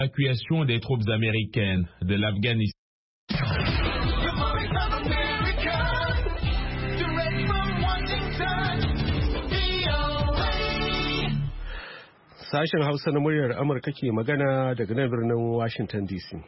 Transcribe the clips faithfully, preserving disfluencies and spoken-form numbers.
L'évacuation des troupes américaines de l'Afghanistan. Sashen Hausa na muryar Amurka ke magana daga nan birnin Washington D C.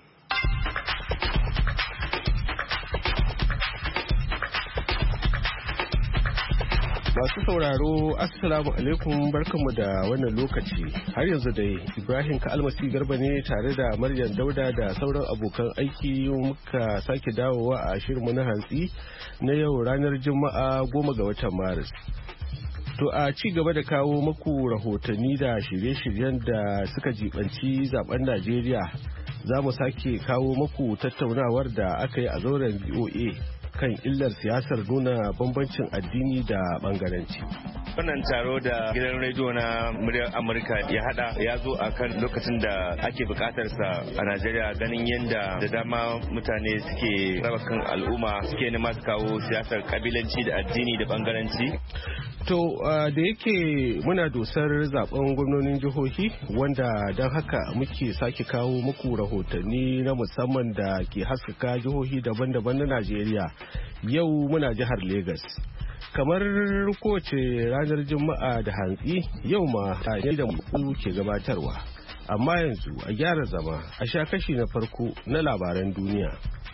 Masu sauraro, Assalamu alaikum, barkanmu da wannan lokaci. Har yanzu dai Ibrahim Ka'almasi Garba ne tare da Maryam Dauda da sauran abokan aiki muka sake dawowa a shirinmu na hantsi na yau ranar Juma'a goma ga watan Maris. To a ci gaba da kawo maku rahotanni da shirye-shiryen da suka jibanci zaben Najeriya, za mu sake kawo maku tattaunawar da aka yi a zauren V O A kan illar siyasar nuna bambancin addini da bangaranci. Wannan taro da gidan rediyo na muryar Amurka ya hada ya zo a kan lokacin da ake bukatar sa a Najeriya, ganin yadda da dama mutane suke raba kan al'umma, suke nema su kawo siyasar kabilanci da addini da bangaranci. To uh, da yake muna dosar zaben gwamnonin jihohi, wanda don haka muke sake kawo muku rahotanni na musamman da ke haskaka jihohi daban-daban na Najeriya. Yau muna jihar Legas. Kamar kowace ranar Juma'a da hantsi, yau ma ne da mu ke gabatarwa. Amma yanzu a gyara zama a sha kashi na farko na labaran duniya.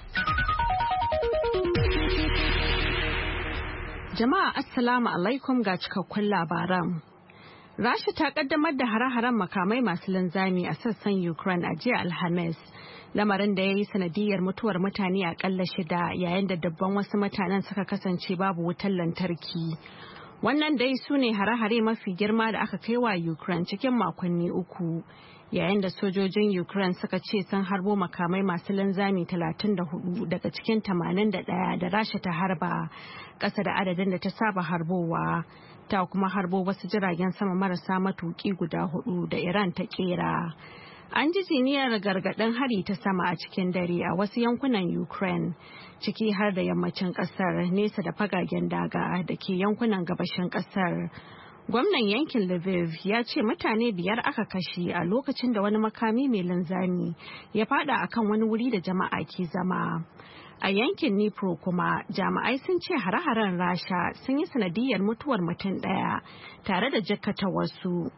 Jama'a Assalamu alaikum ga cikakkun labaran. Rasha ta kaddamar da hare-haren makamai masu linzami a sassan Ukraine a jiya Alhamis, lamarin da ya yi sanadiyar mutuwar mutane akalla shida yayin da dabban wasu mutanen suka kasance babu wutar lantarki. Wannan dai su ne hare-hare mafi girma da aka kai wa Ukraine cikin makonni uku, yayin da sojojin Ukraine suka ce sun harbo makamai masu linzami talatin da hudu daga cikin tamanin da ɗaya da Rasha ta harba, ƙasa da adadin da ta saba harbowa. Ta kuma harbo wasu jiragen sama marasa matuƙi guda hudu da Iran ta kera. An ji jiniyar gargaɗin hari ta sama a cikin dare a wasu yankunan Ukraine, ciki har da yammacin ƙasar, nesa da fagagen daga da ke yankunan gabashin ƙasar. Gwamnan yankin Lviv ya ce mutane biyar aka kashe a lokacin da wani makami mai linzami ya fada akan wani wuri da jama'a ke zama. A yankin Dnipro kuma jami'ai sun ce hare-haren Rasha sun yi sanadiyar mutuwar mutum ɗaya tare da jikkata wasu.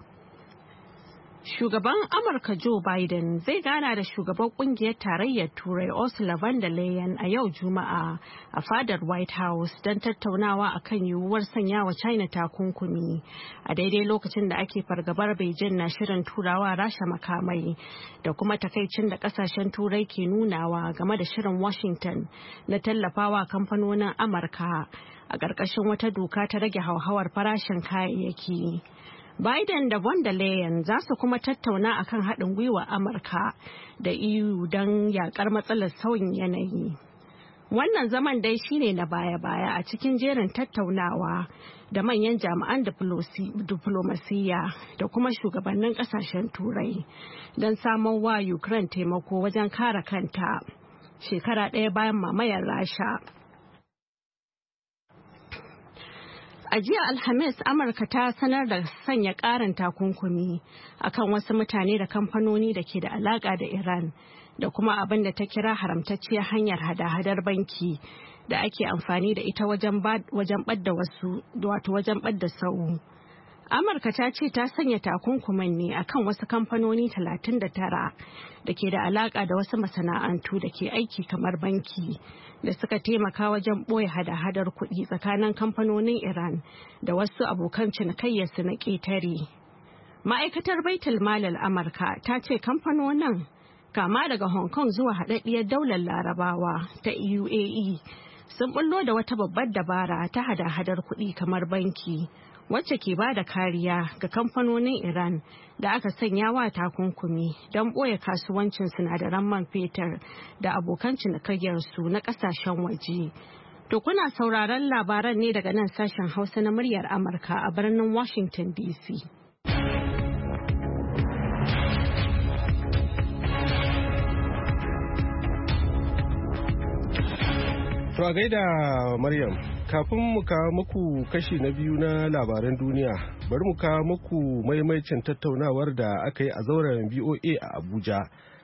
Shugaban Amurka Joe Biden zai gana da shugaban kungiyar tarayyar Turai Ursula von der Leyen a yau Juma'a a fadar White House don tattaunawa akan yiwuwar sanya wa China takunkumi a daidai lokacin da ake fargabar Beijing na shirin turawa Rasha makamai da kuma takaicin da kasashen Turai ke nunawa game da shirin Washington na tallafawa kamfanonin Amurka a ƙarƙashin wata doka ta rage hauhawar farashin kayayyaki. Biden da von der Leyen za su kuma tattauna akan haɗin gwiwa Amurka da E U don yakar matsalar sauyin yanayi. Wannan zaman dai shine na baya-baya a cikin jerin tattaunawa da manyan jami'an diflomasiyya da kuma shugabannin ƙasashen Turai don samun wa Ukraine taimako wajen kare kanta shekara ɗaya bayan mamayar Rasha. A jiya Alhamis, Amurka ta sanar da sanya ƙarin takunkumi akan wasu mutane da kamfanoni da ke da alaƙa da Iran da kuma abin da ta kira haramtacciyar hanyar hada-hadar banki da ake amfani da ita wajen ɓadda wasu, wato wajen ɓadda sau. Amurka ta ce ta sanya takunkumin ne akan wasu kamfanoni talatin da tara da ke da alaƙa da wasu masana'antu da ke aiki kamar banki da suka taimaka wajen ɓoye hada-hadar kuɗi tsakanin kamfanonin Iran da wasu abokan cinikayyarsu na ƙetare. Ma'aikatar Baitul Malal Amurka ta ce kamfanonin, kama daga Hong Kong zuwa haɗaɗɗiyar daular Larabawa ta U A E, sun bullo da wata babbar dabara ta hada-hadar kuɗi kamar banki, wacce ke ba da kariya ga kamfanonin Iran da aka sanya wa takunkumi don ɓoye kasuwancin sinadaran man fetur da abokan cinikayyarsu na ƙasashen waje. To kuna sauraron labaran ne daga nan sashen Hausa na muryar Amurka a birnin Washington D C. To a gaida Maryam, kafin mu kawo muku kashi na biyu na labaran duniya, bari mu kawo muku maimaicin tattaunawar da aka yi a zauren B O A a Abuja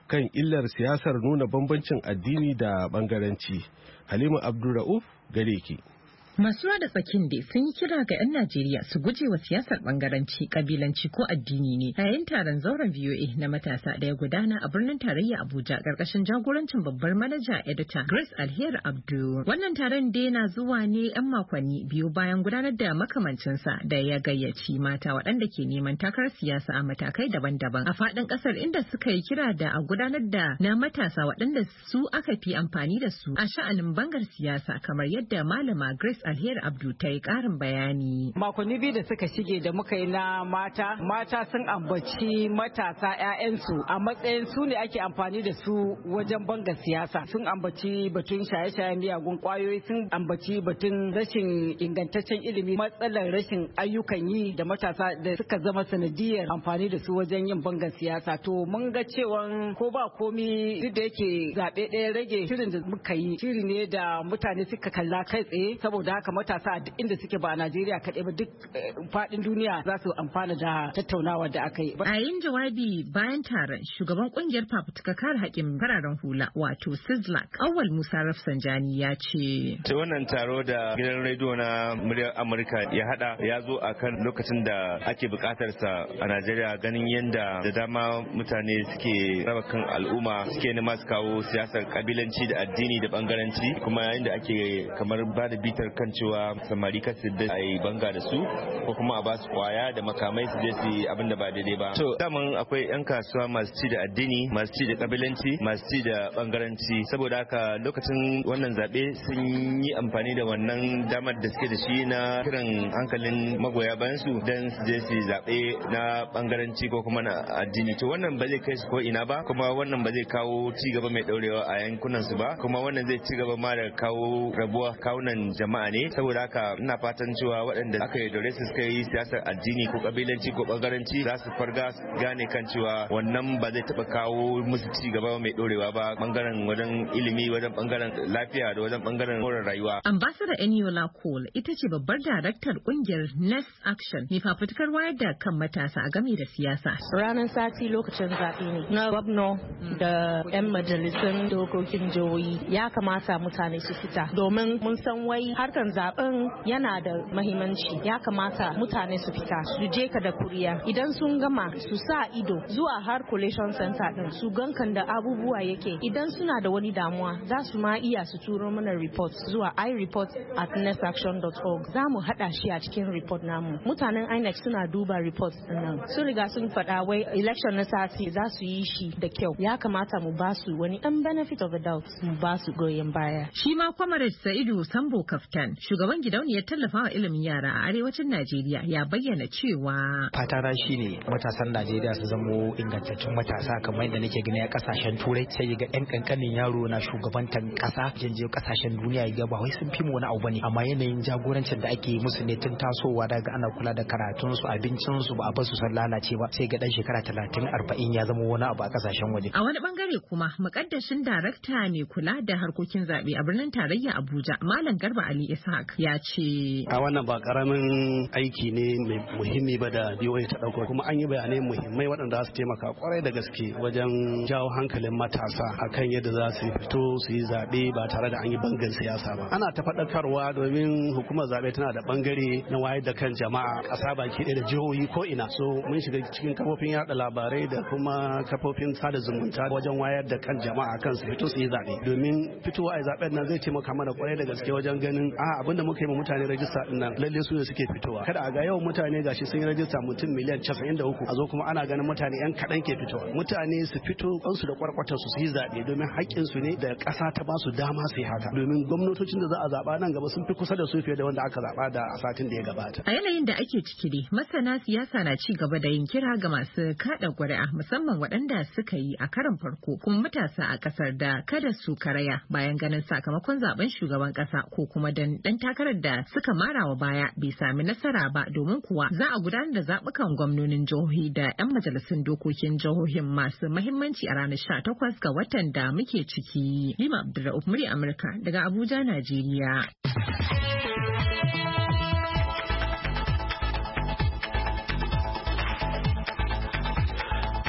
kan illar siyasar nuna bambancin addini da bangaranci. Halima Abdulra'uf gare ki. Masu da tsakin dai sun yi kira ga 'yan Najeriya su guje wa siyasar bangaranci, kabilanci ko addini ne yayin taron zauren V O A na matasa da ya gudana a birnin tarayya Abuja karkashin jagorancin babbar manaja edita Grace Alheri Abdu. Wannan taron dai na zuwa ne 'yan makonni biyu bayan gudanar da makamancinsa da ya gayyaci mata waɗanda ke neman takarar siyasa a matakai daban-daban a faɗin ƙasar, inda suka yi kira da a gudanar da na matasa waɗanda su aka fi amfani da su a sha'anin bangar siyasa, kamar yadda malama Grace Alheri Abdu ta yi ƙarin bayani. Makonni biyu da suka shige da muka yi na mata, mata sun ambaci matasa 'ya'yansu a matsayin su ne ake amfani da su wajen banga siyasa. Sun ambaci batun shaye-shayen miyagun kwayoyi, sun ambaci batun rashin ingantaccen ilimi, matsalar rashin ayyukan yi da matasa da suka zama sanadiyar amfani da su wajen yin bangan siyasa. To mun ga cewa ko ba komi duk da yake zaɓe ɗaya rage, shirin da muka yi shiri ne da mutane suka kalla kai tsaye, saboda haka matasa a duk inda suke ba a Najeriya kaɗai ba, duk faɗin duniya za su amfana da tattaunawa da aka yi. A yin jawabi bayan taron, shugaban kungiyar fafutuka kare haƙƙin fararen hula wato Sislak, Awwal Musa Rafsanjani ya ce. Ta wannan taro da gidan rediyo na muryar Amurka ya hada ya zo a kan lokacin da ake buƙatar sa a Najeriya, ganin yadda da dama mutane suke raba kan al'umma, suke nema su kawo siyasar kabilanci da addini da bangaranci, kuma yayin da ake kamar ba da bitar kan cewa samari kasu da a yi banga da su ko kuma a ba su kwaya da makamai su je su yi abin da ba daidai ba. To daman akwai 'yan kasuwa masu ci da addini, masu ci da kabilanci, masu ci da bangaranci, saboda haka lokacin wannan zaɓe sun yi amfani da wannan damar da suke da shi na kiran hankalin magoya bayan su don su je su zaɓe na bangaranci ko kuma na addini. To wannan ba zai kai su ko ina ba, kuma wannan ba zai kawo ci gaba mai ɗaurewa a yankunan su ba, kuma wannan zai ci gaba ma da kawo rabuwa kawunan jama'a ne. Saboda haka ina fatan cewa waɗanda aka yi dore su suka yi siyasar addini ko kabilanci ko bangaranci za su farga gane kan cewa wannan ba zai taɓa kawo musu ci gaba mai ɗorewa ba, bangaren wajen ilimi, wajen bangaren lafiya da wajen bangaren more rayuwa. Ambassador Eniola Cole ita ce babbar daraktar kungiyar Next Action, mai fafutukar wayar da kan matasa a game da siyasa. Ranar sati lokacin zaɓe ne na gwamna da 'yan majalisun dokokin jihohi, ya kamata mutane su fita domin mun san wai harkan zaben yana da mahimmanci. Ya kamata mutane su fita su je ka da kuriya, idan sun gama su sa ido zuwa har collation center din su gankan da abubuwa yake. Idan suna da wani damuwa za su ma iya su turo mana report zuwa i report at next action dot org. Za mu hada shi a cikin report namu. Mutanen I N E C suna duba report din nan, sun riga sun faɗa wai election na sati za su yi shi da kyau. Ya kamata mu ba su wani ɗan benefit of the doubt, mu ba su goyon baya. Shi ma Comrade Sa'idu Sambo Kaftan, shugaban gidauniyar tallafawa ilimin yara a arewacin Najeriya, ya bayyana cewa fatana shine matasan Najeriya su zamo ingantattun matasa kamar yadda nake gani a kasashen turai, sai ga yan kankanin yaro na shugabantan kasa, janje kasashen duniya ya ba wai sun fi mu wani abu bane, amma yanayin jagorancin da ake musu ne tun tasowa daga ana kula da karatun su, abincin su, ba a basu san lalace ba, sai ga dan shekara talatin arba'in ya zama wani abu a kasashen waje. A wani bangare kuma mukaddashin darakta mai kula da harkokin zabe a birnin tarayya Abuja, Malam Garba Ali Ishaq, ya ce a wannan ba karamin aiki ne mai muhimmi ba da B O A ta dauko, kuma an yi bayanai muhimmai waɗanda su taimaka kwarai da gaske wajen jawo hankalin matasa akan yadda za su fito su yi zaɓe ba tare da an yi bangan siyasa ba. Ana ta faɗakarwa domin hukumar zaɓe tana da bangare na wayar da kan jama'a ƙasa baki ɗaya da jihohi ko ina. So mun shiga cikin kafofin yaɗa labarai da kuma kafofin sada zumunta wajen wayar da kan jama'a kan su fito su yi zaɓe, domin fitowa a zaɓen nan zai taimaka mana kwarai da gaske wajen ganin a abinda muka yi ma mutane rajista din nan lalle su ne suke fitowa. Kada a ga yawan mutane gashi sun yi rajista mutum miliyan casa'in da uku, a zo kuma ana ganin mutane yan kaɗan ke fitowa. Mutane su fito kansu da kwarkwatar su su yi zaɓe domin haƙƙin su ne da ƙasa ta ba su dama su yi haka, domin gwamnatocin da za a zaɓa nan gaba sun fi kusa da su fiye da wanda aka zaɓa da a satin da ya gabata. A yanayin da ake ciki dai, masana siyasa na ci gaba da yin kira ga masu kaɗa ƙuri'a, musamman waɗanda suka yi a karon farko, kuma matasa a ƙasar da kada su karaya bayan ganin sakamakon zaben shugaban ƙasa ko kuma dan ɗan takarar da suka marawa baya bai sami nasara ba, domin kuwa za a gudanar da zaɓukan gwamnonin jihohi da 'yan majalisun dokokin jihohin masu mahimmanci a ranar sha takwas ga watan da muke ciki. Lima Abdulrahman, murya Amurka daga Abuja, Najeriya.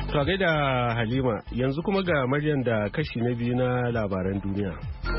To gaida Halima, yanzu kuma ga Maryam da kashi na biyu na labaran duniya.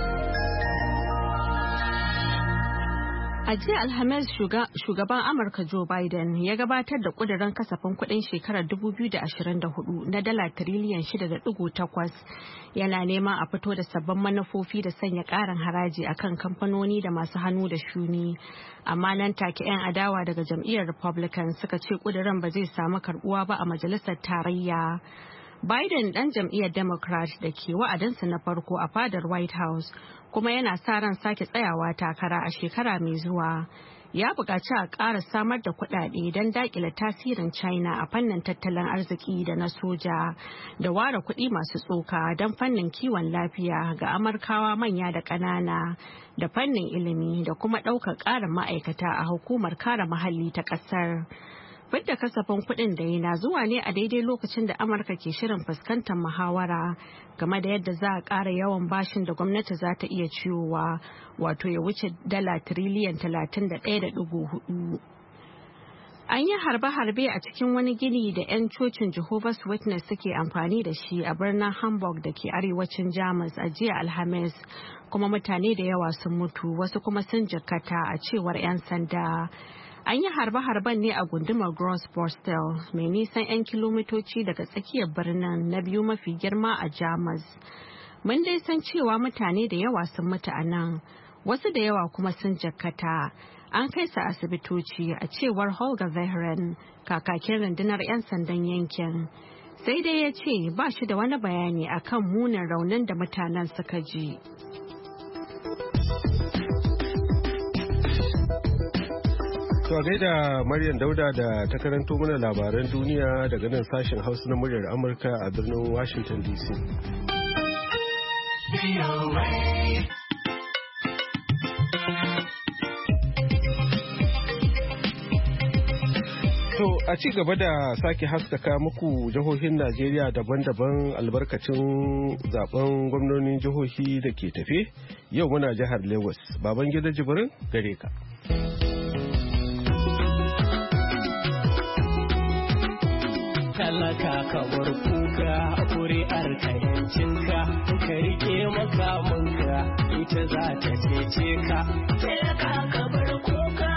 A jiya Alhamis shugaban Amurka Joe Biden ya gabatar da kudirin kasafin kudin shekarar dubu biyu da ashirin da hudu na dala tiriliyan shida da digo takwas, yana neman a fito da sabbin manufofi da sanya karin haraji akan kamfanoni da masu hannu da shuni. Amma nan take 'yan adawa daga jam'iyyar Republican suka ce kudirin ba zai samu karbuwa ba a majalisar tarayya. Biden ɗan jam'iyyar Democrat da ke wa'adinsa na farko a fadar White House kuma yana sa ran sake tsayawa takara a shekara mai zuwa. Ya buƙaci a ƙara samar da kuɗaɗe don daƙile tasirin China a fannin tattalin arziki da na soja, da ware kuɗi masu tsoka don fannin kiwon lafiya ga Amurkawa manya da ƙanana, da fannin ilimi da kuma ɗaukar ƙarin ma'aikata a hukumar kare muhalli ta ƙasar. Fidda kasafin kuɗin da yana zuwa ne a daidai lokacin da Amurka ke shirin fuskantar muhawara game da yadda za a ƙara yawan bashin da gwamnati za ta iya ciyowa, wato ya wuce dala tiriliyan talatin da ɗaya da ɗigo hudu. An yi harbe-harbe a cikin wani gini da 'yan cocin Jehovah's Witness suke amfani da shi a birnin Hamburg da ke arewacin Jamus a jiya Alhamis, kuma mutane da yawa sun mutu, wasu kuma sun jikkata a cewar 'yan sanda. An yi harbe-harben ne a gundumar Gross Borstel, mai nisan 'yan kilomitoci daga tsakiyar birnin na biyu mafi girma a Jamus. Mun dai san cewa mutane da yawa sun mutu a nan, wasu da yawa kuma sun jakkata. An kai su asibitoci a cewar Holger Vehren, kakakin rundunar 'yan sandan yankin. Sai dai ya ce ba shi da wani bayani akan munin raunin da mutanen suka ji. To gaida Maryam Dauda da ta karanto mana labaran duniya daga nan sashen Hausa na muryar Amurka a birnin Washington D C. To a ci gaba da sake haskaka muku jihohin Najeriya daban-daban albarkacin zaben gwamnonin jihohi da ke tafe, yau muna jihar Lagos. Babangida Jibrin gare ka. Talaka ka bar kuka kuri'ar ka yancinka, ka rike makamanka ita za ta cece ka. Talaka ka bar kuka.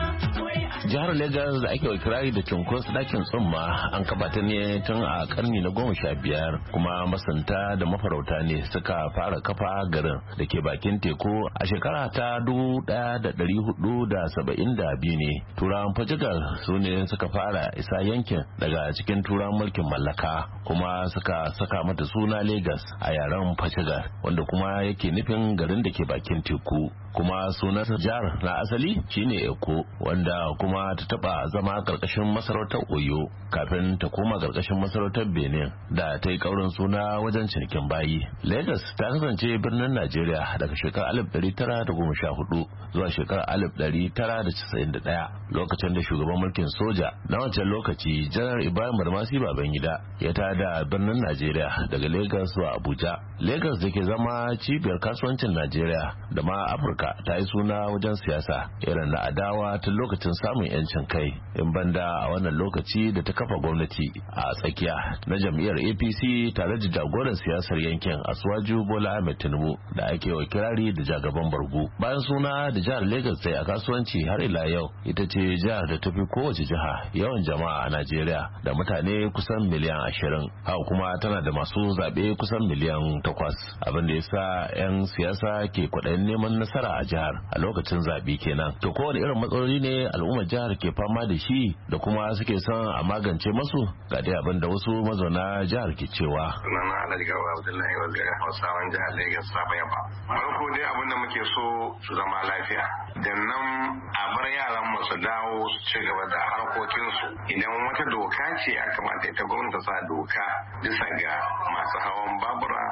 Jihar Legas da ake kirari da cunkos dakin tsumma an kabata ne tun a karni na goma sha biyar, kuma masanta da mafarauta ne suka fara kafa garin da ke bakin teku a shekara ta dubu daya da dari hudu da saba'in da biyu ne. Turawan Portugal su ne suka fara isa yankin daga cikin turawan mulkin mallaka, kuma suka saka mata suna Legas a yaren Portugal, wanda kuma yake nufin garin da ke bakin teku. Kuma sunan jihar na asali shine Eko, wanda kuma ta taba zama karkashin masarautar Oyo kafin ta koma karkashin masarautar Benin da ta yi kaurin suna wajen cinikin bayi. Lagos ta kasance birnin Najeriya daga shekarar alif dari tara da goma sha hudu zuwa shekarar alif dari tara da casa'in da ɗaya, lokacin da shugaban mulkin soja na wancan lokaci Janar Ibrahim Badamasi Babangida ya tada birnin Najeriya daga Lagos zuwa Abuja. Lagos da ke zama cibiyar kasuwancin Najeriya da ma Afirka ta yi suna wajen siyasa irin na adawa tun lokacin samun yancin kai, in banda a wannan lokaci da ta kafa gwamnati a tsakiya na jam'iyyar A P C tare da jagoran siyasar yankin Asuwaju Bola Ahmed Tinubu da ake wa kirari da jagaban bargu. Bayan suna da jihar Lagos sai a kasuwanci har ila yau ita ce jihar da tafi kowace jiha yawan jama'a a Najeriya da mutane kusan miliyan ashirin, haka kuma tana da masu zaɓe kusan miliyan takwas, abin da yasa 'yan siyasa ke kwaɗayin neman nasara a jihar a lokacin zaɓe kenan. To kowane irin matsaloli ne al'ummar jihar ke fama da shi da kuma suke son a magance masu, ga dai abin da wasu mazauna jihar ke cewa. Sunana Alhaji Gawa Abdullahi Waziri, Hausawan jihar Lagos Saba Yaba. Farko dai abin da muke so su zama lafiya, da nan a bar yaran mu su dawo su ci gaba da harkokinsu. Idan wata doka ce ya kamata ita gwamnati sa doka bisa ga masu hawan babura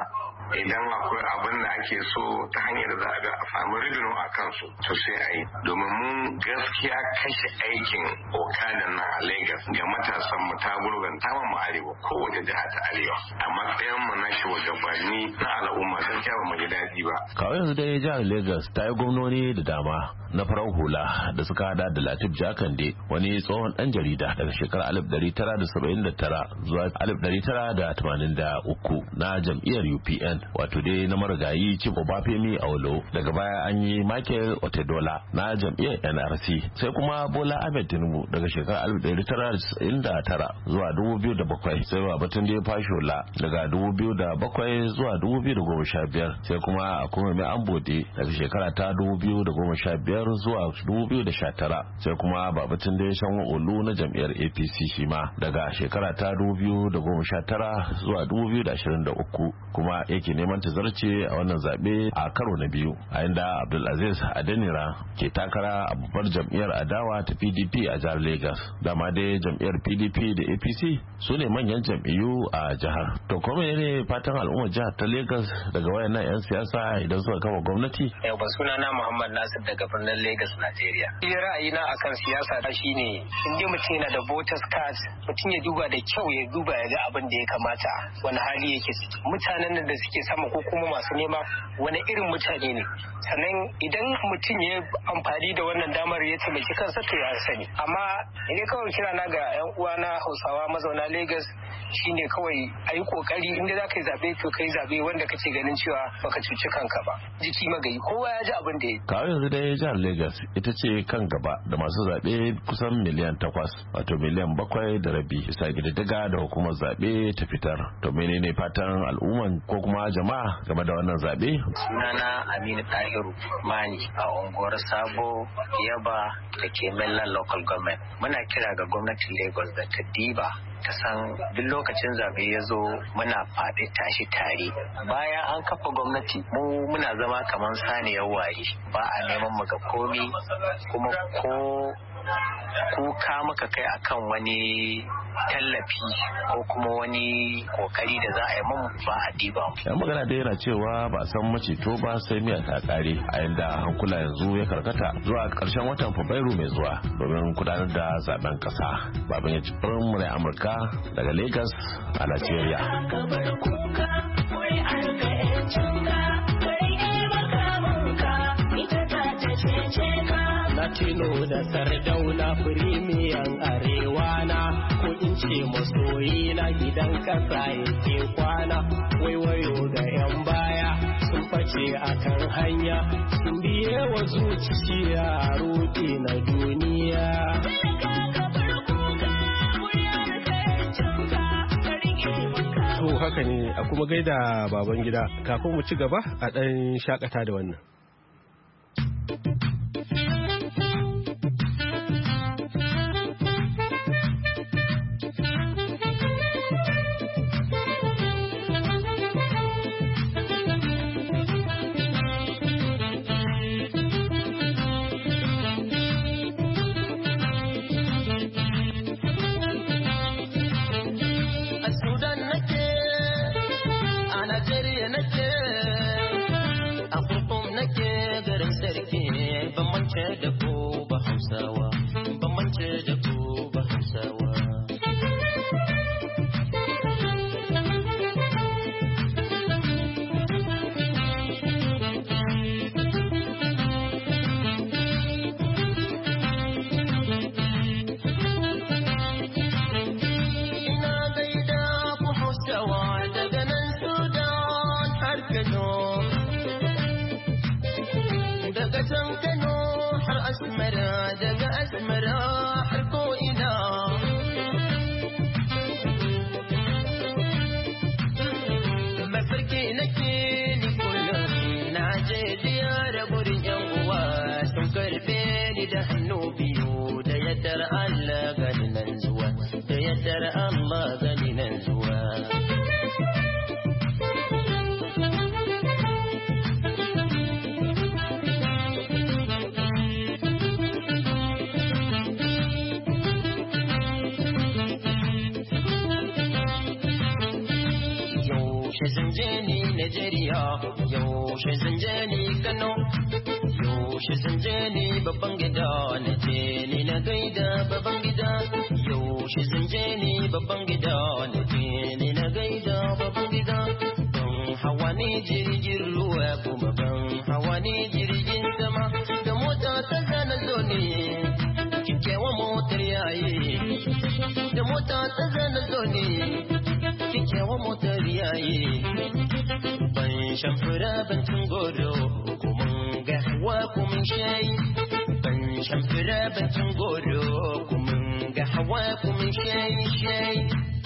idan akwai abin da ake so ta hanyar da za a ga a samu ribino a kansu to sai a yi domin mun gaskiya kashe aikin okadan nan a Lagos ga matasan mu ta gurganta mu arewa kowace jiha ta arewa a matsayin mu na shugabanni na al'umma gaskiya ba mu ji daɗi ba. Kawai yanzu dai jihar Lagos ta yi gwamnoni da dama na farar hula da suka hada da Latif Jakande wani tsohon dan jarida daga shekarar alif ɗari tara da saba'in da tara zuwa alif ɗari tara da tamanin da uku na jam'iyyar U P N wato dai na marigayi Chief Obafemi Awolowo. Daga baya an yi Michael Otedola na jam'iyyar N R C sai kuma Bola Ahmed Tinubu daga shekarar alif ɗari tara da casa'in da tara zuwa dubu biyu da bakwai sai Babatunde Fashola daga dubu biyu da bakwai zuwa dubu biyu da goma sha biyar sai kuma Akumemi Ambode daga shekara ta dubu biyu da goma sha biyar zuwa dubu biyu da sha tara sai kuma Babatunde Sanwo-Olu na jam'iyyar A P C shi ma daga shekara ta dubu biyu da goma sha tara zuwa dubu biyu da ashirin da uku kuma yake neman tazarce a wannan zaɓe a karo na biyu a inda Abdulaziz Adenira ke takara a babbar jam'iyyar adawa ta P D P a jihar Lagos. Dama dai jam'iyyar P D P da A P C su ne manyan jam'iyyu a jihar. To kuma ne fatan al'ummar jihar ta Lagos daga wayannan 'yan siyasa idan suka kafa gwamnati? Yau ba sunana Muhammad Nasir daga birnin Lagos, Najeriya. Iya ra'ayina akan siyasa ta shine in dai mutum yana da voters card mutum ya duba da kyau ya duba ya ga abin da ya kamata wani hali yake ciki. Mutanen da suke sama ko kuma masu nema wani irin mutane ne. Sannan idan mutum ya amfani da wannan damar ya taimaki kansa to ya sani. Amma ne kawai kira na ga 'yan uwana Hausawa mazauna Lagos shine kawai a yi kokari inda za ka yi zaɓe to ka yi zaɓe wanda kake ganin cewa baka cuci kanka ba. Jiki magayi kowa ya ji abin da ya. Kawai yanzu dai jihar Lagos ita ce kan gaba da masu zaɓe kusan miliyan takwas wato miliyan bakwai da rabi bisa ƙididdiga da hukumar zaɓe ta fitar. To menene fatan al'umman ko kuma jama'a game da wannan zaɓe? Sunana Aminu Tahiru Mani a unguwar Sabo Yaba da ke Mainland Local Government. Muna kira ga gwamnatin Lagos da ta diba ta san duk lokacin zabe ya zo muna faɗi tashi tare. Bayan an kafa gwamnati mu muna zama kamar saniyar wari ba a neman mu ga komi kuma ko kuka muka kai akan wani tallafi ko kuma wani kokari da za a yi mun ba a diba. Yan magana da yana cewa ba a san maceto ba sai miya ta kare a yanda hankula yanzu ya karkata zuwa karshen watan Fabrairu mai zuwa domin gudanar da zaben kasa. Baban ya ci furin murai Amurka daga Lagos a Nigeria. Latino da Sardauna firimiyan arewa na ko in ce masoyi na gidan kasa yake kwana waiwayo ga 'yan baya sun face akan hanya sun biye wa zuciya roƙe na duniya. To haka ne a kuma gaida baban gida kafin mu ci gaba a ɗan shakata da wannan. Zanje ni Najeriya, yaushe zan je ni Kano, yaushe zan je ni babban gida, na je ni na gaida babban gida, yaushe zan je ni babban gida, na je ni na gaida babban gida. Ban hawa ni jirgin ruwa kuma ban hawa ni jirgin sama, da mota ta zana zo ne, kikewa motar yayi, da mota ta zana zo ne, kikewa motar yayi. Ban shan fura ban cin goro, kuma ga hawa kuma shayi. Ban shan fura ban cin goro, kuma ga hawa kuma shayi shayi.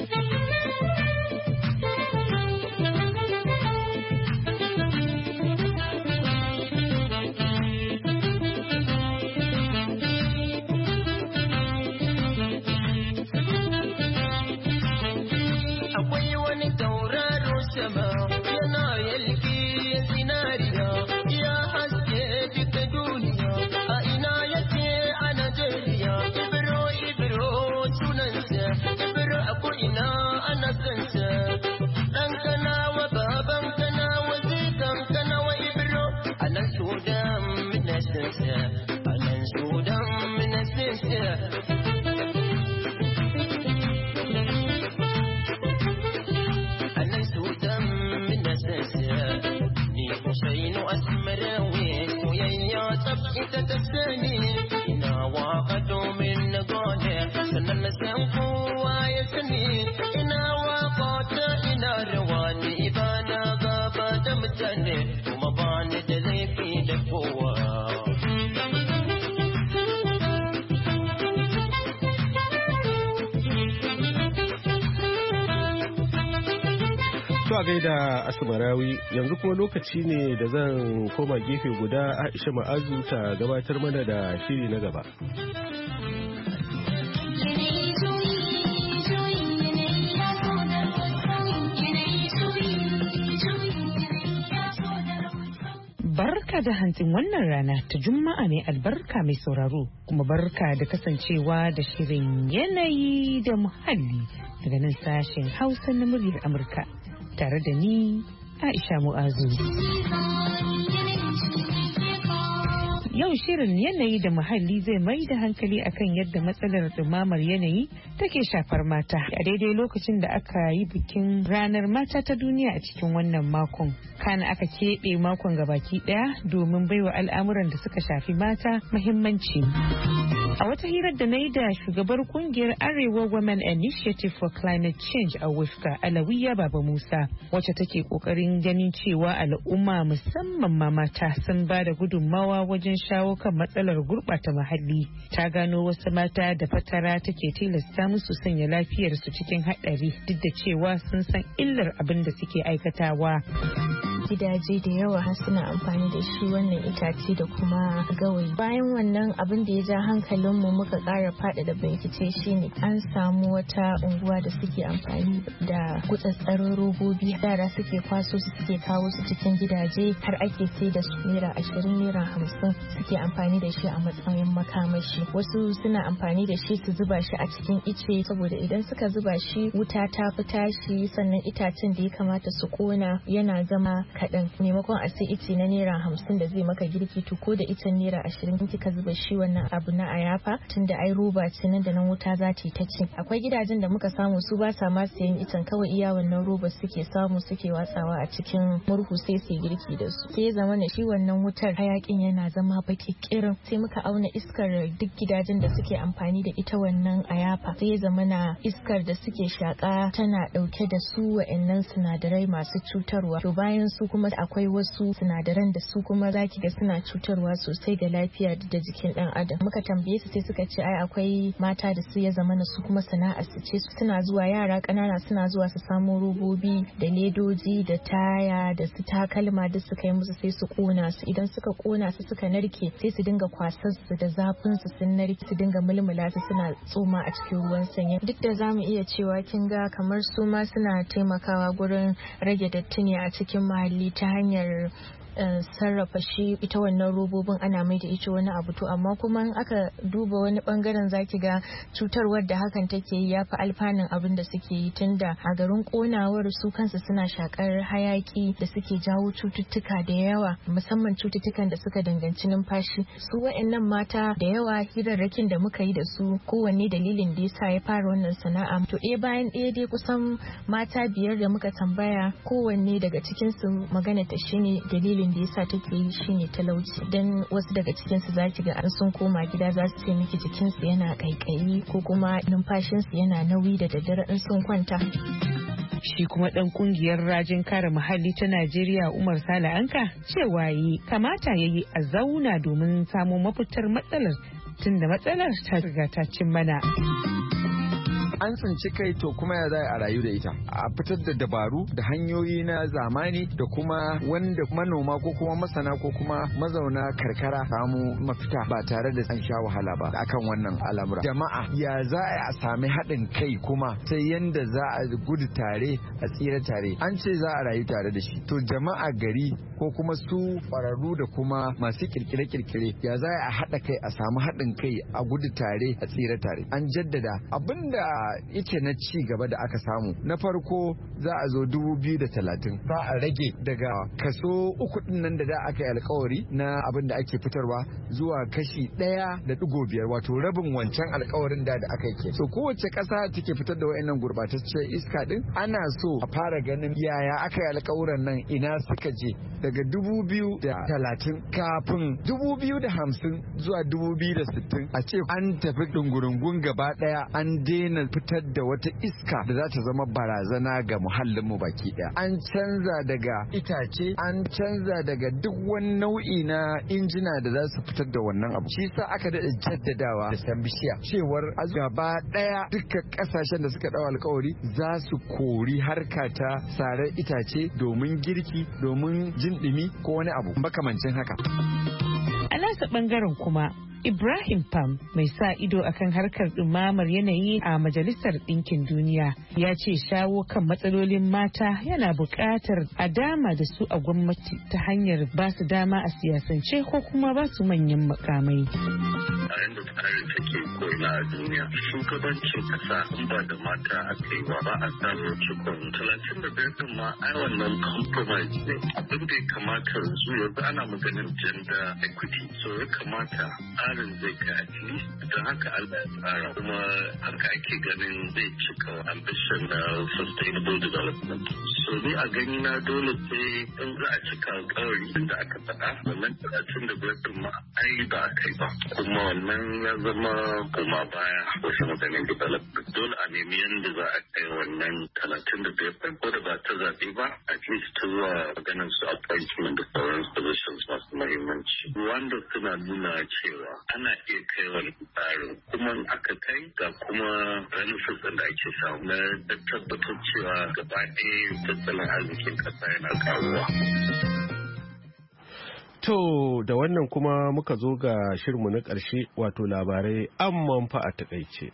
a gaida Asmarawi, yanzu kuma lokaci ne da zan koma gefe guda Aisha Ma'azu ta gabatar mana da shiri na gaba. Barka da hantsin wannan rana ta Juma'a mai albarka mai sauraro, kuma barka da kasancewa da shirin yanayi da muhalli daga nan sashen Hausa na muryar Amurka. Tare da ni Aisha Mu'azu. Yau shirin yanayi da muhalli zai mai da hankali akan yadda matsalar ɗumamar yanayi take shafar mata a daidai lokacin da aka yi bikin ranar mata ta duniya a cikin wannan makon. Kana aka keɓe makon gabaki ɗaya domin baiwa al'amuran da suka shafi mata muhimmanci. A wata hirar da na yi da shugabar kungiyar Arewa Women Initiative for Climate Change a Wifka, Alawiya Baba Musa, wacce take kokarin ganin cewa al'umma musamman ma mata sun ba da gudunmawa wajen shawo kan matsalar gurɓata muhalli. Ta gano wasu mata da fatara take tilasta musu sanya lafiyarsu cikin haɗari duk da cewa sun san illar abin da suke aikatawa. Gidaje da yawa suna amfani da shi wannan itace da kuma gawayi. Bayan wannan abin da ya ja hankalinmu muka ƙara faɗaɗa bincike shine an samu wata unguwa da suke amfani da gutsatsarin robobi. Yara suke kwaso su suke kawo su cikin gidaje har ake sai da su naira ashirin naira hamsin suke amfani da shi a matsayin makamashi. Wasu suna amfani da shi su zuba shi a cikin ice saboda idan suka zuba shi wuta ta fi tashi, sannan itacen da ya kamata su kona yana zama kaɗan. Maimakon a sai ice na naira hamsin da zai maka girki, to ko da icen naira ashirin in kika zuba shi wannan abu na ayafa, tunda ai roba ce nan da nan wuta za ta yi ta ci. Akwai gidajen da muka samu su ba sa ma sayan icen, kawai iya wannan roba suke samu suke watsawa a cikin murhu sai su girki da su. Sai ya zama na shi wannan wutar hayakin yana zama baki kirin. Sai muka auna iskar duk gidajen da suke amfani da ita wannan ayafa, sai ya zama na iskar da suke shaka tana dauke da su wa'annan sinadarai masu cutarwa. To bayan su kuma akwai wasu sinadaran da su kuma zaki ga suna cutarwa sosai ga lafiya da jikin dan adam. Muka tambaye su sai suka ce ai akwai mata da su ya zama na su kuma sana'a su ce suna zuwa, yara kanana suna zuwa su samu robobi da ledoji da taya da su takalma da su kai musu sai su kona su. Idan suka kona su suka narke sai su dinga kwasar su da zafin su sun narke, su dinga mulmula su suna tsoma a cikin ruwan sanyi. Duk da zamu iya cewa kin ga kamar su ma suna taimakawa gurin rage datti ne a cikin muhalli ta hanyar sarrafa shi ita wannan robobin ana mai da ita wani abu to amma kuma in aka duba wani bangaren zaki ga cutarwar da hakan take yi yafi alfanun abin da suke yi tunda a garin konawar su kansu suna shakar hayaki da suke jawo cututtuka da yawa musamman cututtukan da suka danganci numfashi. Su wayannan mata da yawa hirarrakin da muka yi da su kowanne dalilin da yasa ya fara wannan sana'a to ɗaya bayan ɗaya dai kusan mata biyar da muka tambaya kowanne daga cikin su magana ta shine dalilin da yasa take yi shine talauci dan wasu daga cikin su zaki ga an sun koma gida za su ce miki jikin su yana kaikayi ko kuma numfashin su yana nauyi da daddare in sun kwanta. Shi kuma ɗan ƙungiyar rajin kare muhalli ta Najeriya Umar Sale Anka cewa yi kamata ya yi a zauna domin samo mafitar matsalar tunda matsalar ta riga ta cin mana. An tsinci kai to kuma ya za a rayu da ita a fitar da dabaru da hanyoyi na zamani da kuma wanda manoma ko kuma masana ko kuma mazauna karkara samu mafita ba tare da an sha wahala ba akan wannan al'amura. Jama'a ya za a sami haɗin kai kuma sai yanda za a gudu tare a tsira tare an ce za a rayu tare da shi to jama'a gari ko kuma su ƙwararru da kuma masu kirkire-kirkire ya za a haɗa kai a samu haɗin kai a gudu tare a tsira tare. An jaddada abinda yake na ci gaba da aka samu na farko za a zo dubu biyu da talatin za a rage daga kaso uku din nan da da aka yi alkawari na abin da ake fitarwa zuwa kashi ɗaya da digo biyar wato rabin wancan alkawarin da da aka yi. So kowace ƙasa take fitar da wayannan gurbataccen iska din ana so a fara ganin yaya aka yi alkawuran nan ina suka je daga dubu biyu da talatin kafin dubu biyu da hamsin zuwa dubu biyu da sittin a ce an tafi dungurungun gaba ɗaya an daina fitar da wata iska da za ta zama barazana ga muhallinmu baki daya. An canza daga itace, an canza daga duk wani nau'i na injina da za su fitar da wannan abu. Shi sa aka daɗa jaddadawa da san bishiya cewar a gaba daya dukkan kasashen da suka ɗau alkawari za su kori harka ta sarar itace domin girki, domin jin ɗumi ko wani abu makamancin haka. A nasa bangaren kuma Ibrahim Pam mai sa ido akan harkar ɗumamar yanayi a Majalisar Ɗinkin Duniya ya ce shawo kan matsalolin mata yana buƙatar a dama da su a gwamnati ta hanyar ba su dama a siyasance ko kuma ba su manyan makamai. A yanda tsarin take ko'ina a duniya shugabancin ƙasa in ba da mata a kai ba ba a samun cikon talatin da biyar ɗin ma ai wannan compromise ne abin da ya kamata yanzu yanzu ana maganin gender equity so ya kamata tsarin zai kai at least don haka Allah ya tsara kuma haka ake ganin zai cika ambition na sustainable development so ni a gani na dole sai in za a cika alƙawari da aka faɗa wannan talatin da biyar ɗin ma ai ba a kai ba kuma wannan ya zama kuma baya wasu maganin development dole a nemi yadda za a kai wannan talatin da biyar ɗin ko da ba ta zaɓe ba at least ta zuwa maganin su appointment da sauran positions masu mahimmanci wanda suna nuna cewa ana iya kai wani tsarin kuma aka kai ga kuma benefits da ake samu na tabbatar cewa gaba ɗaya tattalin arzikin ƙasa yana karuwa. To da wannan kuma muka zo ga shirmu na ƙarshe wato labarai amman fa a takaice.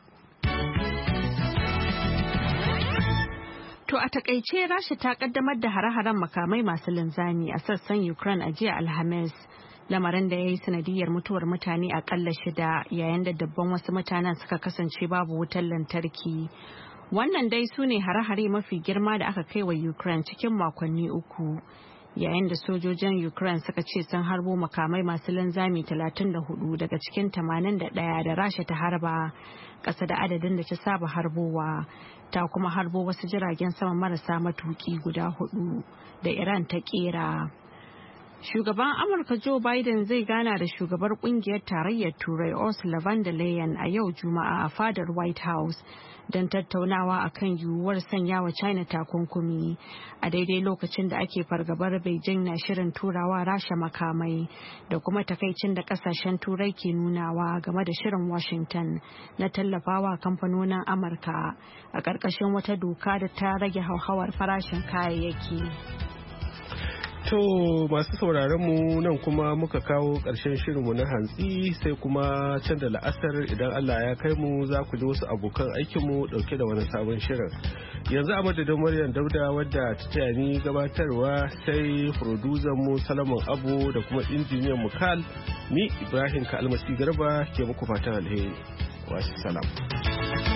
To a takaice Rasha ta kaddamar da hare-haren makamai masu linzami a sassan Ukraine a jiya Alhamis. Lamarin da ya yi sanadiyar mutuwar mutane akalla shida yayin da dabban wasu mutanen suka kasance babu wutar lantarki. Wannan dai su ne hare-hare mafi girma da aka kai wa Ukraine cikin makonni uku. Yayin da sojojin Ukraine suka ce sun harbo makamai masu linzami talatin da hudu daga cikin tamanin da ɗaya da Rasha ta harba, ƙasa da adadin da ta saba harbowa. Ta kuma harbo wasu jiragen sama marasa matuki guda hudu da Iran ta kera. Shugaban Amurka Joe Biden zai gana da shugabar kungiyar tarayyar Turai Ursula von der Leyen a yau Juma'a a fadar White House don tattaunawa akan yiwuwar sanya wa China takunkumi a daidai lokacin da ake fargabar Beijing na shirin turawa Rasha makamai da kuma takaicin da kasashen Turai ke nunawa game da shirin Washington na tallafawa kamfanonin Amurka a ƙarƙashin wata doka da ta rage hauhawar farashin kayayyaki. To masu sauraron mu nan kuma muka kawo ƙarshen shirinmu na hantsi sai kuma can da la'asar idan Allah ya kai mu za ku ji wasu abokan aikinmu ɗauke da wani sabon shirin. Yanzu a madadin Maryam Dauda wadda ta taya ni gabatarwa sai producer mu Salamun Abu da kuma injiniyan mu Kal, ni Ibrahim Kalmasi Garba ke muku fatan alheri. Wasu salam.